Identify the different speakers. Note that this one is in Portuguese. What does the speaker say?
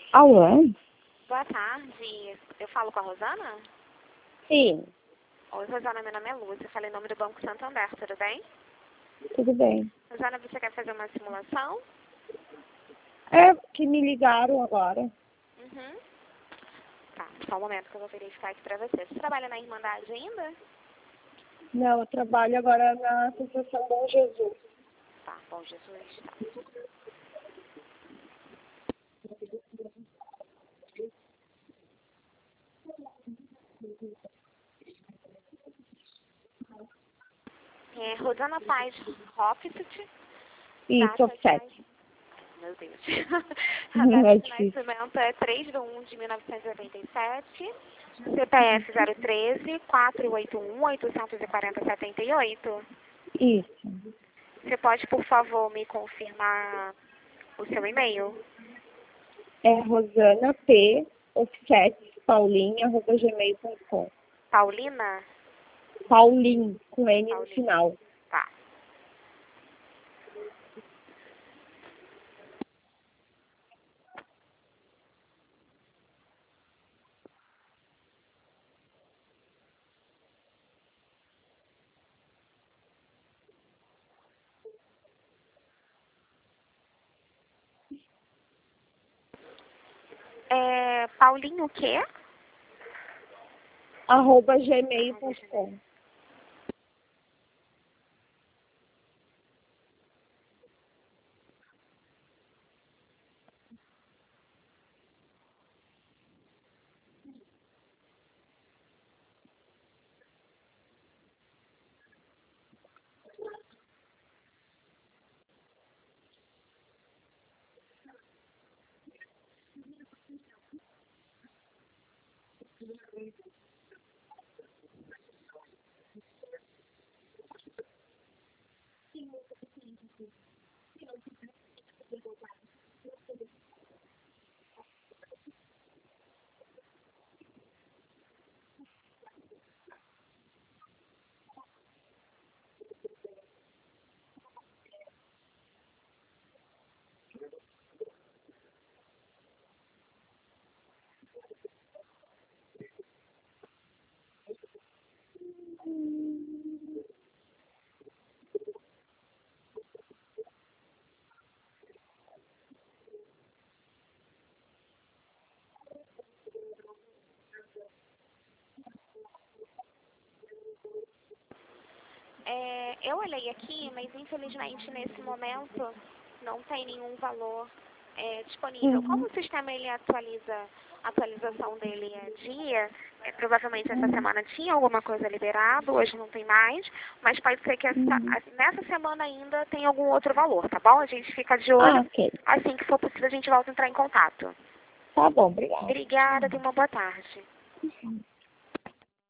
Speaker 1: Alô?
Speaker 2: Boa tarde. Eu falo com a Rosana?
Speaker 1: Sim,
Speaker 2: Oi, Rosana, meu nome é Lúcia. Eu falei em nome do Banco Santander, tudo bem?
Speaker 1: tudo bem.
Speaker 2: Rosana, você quer fazer uma simulação?
Speaker 1: É que me ligaram agora.
Speaker 2: Uhum. Tá, só um momento que eu vou verificar aqui pra você. Você trabalha na Irmandade ainda?
Speaker 1: Não, eu trabalho agora na Associação Bom Jesus.
Speaker 2: Tá, bom, Jesus, tá. Rosana Paz Hofstede.
Speaker 1: Isso,
Speaker 2: Data de
Speaker 1: offset.
Speaker 2: Meu Deus. A data
Speaker 1: É
Speaker 2: de
Speaker 1: difícil.
Speaker 2: nascimento é 3/1/1987. CPF 013 481 840 78.
Speaker 1: Isso.
Speaker 2: Você pode, por favor, me confirmar o seu e-mail?
Speaker 1: É Rosana P. Offset Paulinha@gmail.com.
Speaker 2: Paulina?
Speaker 1: Paulinho, com N no
Speaker 2: Paulina.
Speaker 1: final.
Speaker 2: Tá. Paulinho o quê?
Speaker 1: @gmail.com.
Speaker 2: Eu olhei aqui, mas infelizmente nesse momento não tem nenhum valor disponível. Como o sistema ele atualiza, a atualização dele é dia, provavelmente essa semana tinha alguma coisa liberado, hoje não tem mais, mas pode ser que nessa semana ainda tenha algum outro valor, tá bom? A gente fica de olho,
Speaker 1: Ok.
Speaker 2: assim que for possível a gente volta a entrar em contato.
Speaker 1: Tá bom, obrigada.
Speaker 2: Obrigada, tenha uma boa tarde.